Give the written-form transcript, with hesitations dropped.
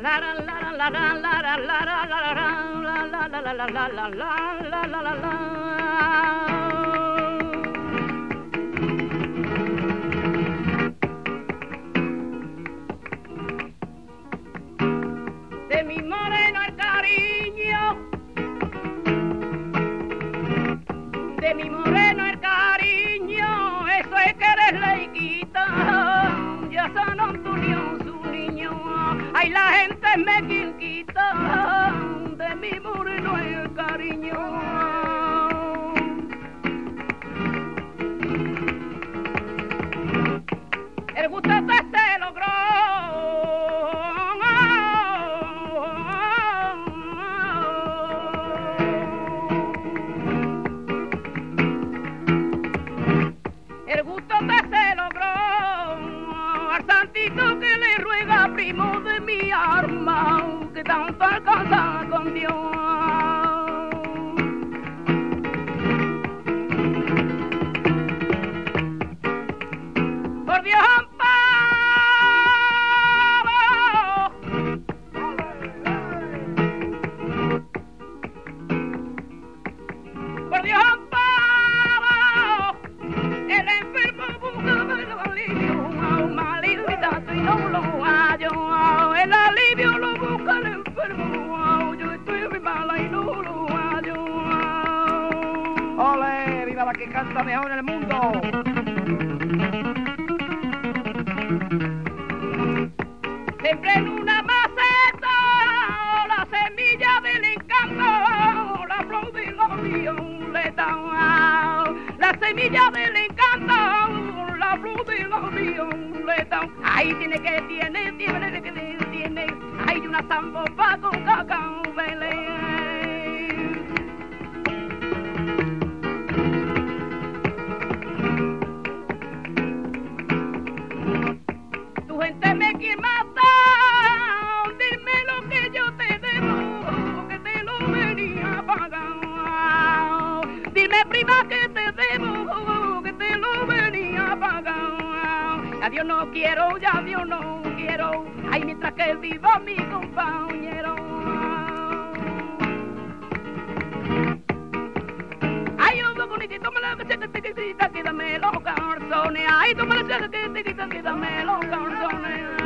De mi moreno el cariño, de mi moreno el cariño, eso es que eres laiquita, ya San Antonio su niño, ay la gente me quinquita, de mi moreno el cariño. El gusto se logró. El gusto se logró al santito que le ruega primo de mi alma que tanto alcanza con Dios. Por Dios amparo, por Dios amparo, el enfermo busca el alivio, un alivio y no lo hallo, el alivio lo busca el enfermo, yo estoy muy mala y no lo hallo. ¡Ole! ¡Viva la que canta mejor en el mundo! Siempre en una maceta, la semilla del encanto, la flor de la violeta. La semilla del encanto, la flor de la violeta. Ahí tiene, hay una zambomba con cacao belén. Tu gente me quiere matar, dime lo que yo te debo, que te lo venía a pagar. Dime prima que te debo, que te lo venía a pagar. Adiós no quiero, ya Dios no quiero, ay mientras que viva mi compañero. Ay, yo bonitito me la que te quita, quítame los calzones. Ay, tú me la que te quita, quítame los calzones.